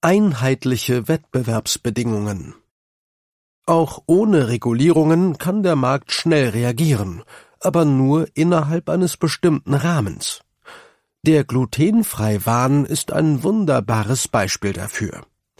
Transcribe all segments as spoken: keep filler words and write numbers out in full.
Einheitliche Wettbewerbsbedingungen. Auch ohne Regulierungen kann der Markt schnell reagieren, aber nur innerhalb eines bestimmten Rahmens. Der Glutenfrei-Wahn ist ein wunderbares Beispiel dafür.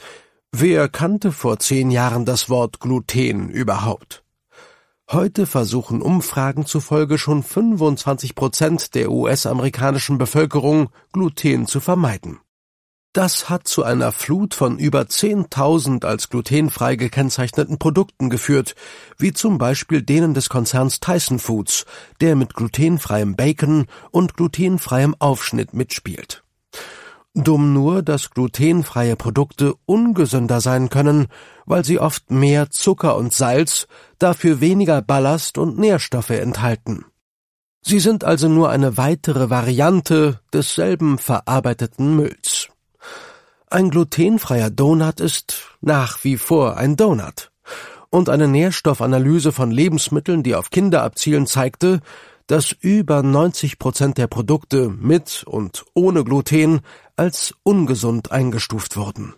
Wer kannte vor zehn Jahren das Wort Gluten überhaupt? Heute versuchen Umfragen zufolge schon fünfundzwanzig Prozent der U S-amerikanischen Bevölkerung, Gluten zu vermeiden. Das hat zu einer Flut von über zehntausend als glutenfrei gekennzeichneten Produkten geführt, wie zum Beispiel denen des Konzerns Tyson Foods, der mit glutenfreiem Bacon und glutenfreiem Aufschnitt mitspielt. Dumm nur, dass glutenfreie Produkte ungesünder sein können, weil sie oft mehr Zucker und Salz, dafür weniger Ballast und Nährstoffe enthalten. Sie sind also nur eine weitere Variante desselben verarbeiteten Mülls. Ein glutenfreier Donut ist nach wie vor ein Donut. Und eine Nährstoffanalyse von Lebensmitteln, die auf Kinder abzielen, zeigte, dass über neunzig Prozent der Produkte mit und ohne Gluten als ungesund eingestuft wurden.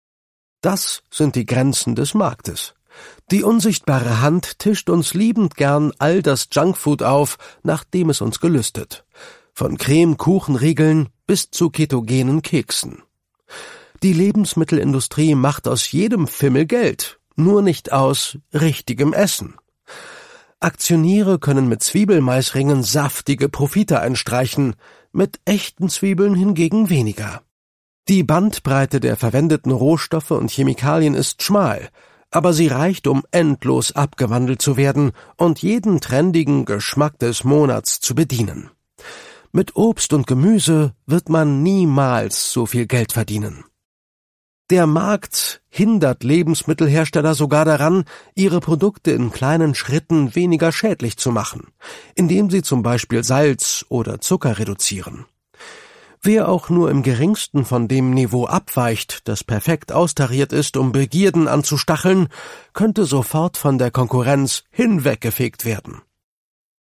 Das sind die Grenzen des Marktes. Die unsichtbare Hand tischt uns liebend gern all das Junkfood auf, nachdem es uns gelüstet. Von Creme-Kuchenriegeln bis zu ketogenen Keksen. Die Lebensmittelindustrie macht aus jedem Fimmel Geld, nur nicht aus richtigem Essen. Aktionäre können mit Zwiebelmaisringen saftige Profite einstreichen, mit echten Zwiebeln hingegen weniger. Die Bandbreite der verwendeten Rohstoffe und Chemikalien ist schmal, aber sie reicht, um endlos abgewandelt zu werden und jeden trendigen Geschmack des Monats zu bedienen. Mit Obst und Gemüse wird man niemals so viel Geld verdienen. Der Markt hindert Lebensmittelhersteller sogar daran, ihre Produkte in kleinen Schritten weniger schädlich zu machen, indem sie zum Beispiel Salz oder Zucker reduzieren. Wer auch nur im geringsten von dem Niveau abweicht, das perfekt austariert ist, um Begierden anzustacheln, könnte sofort von der Konkurrenz hinweggefegt werden.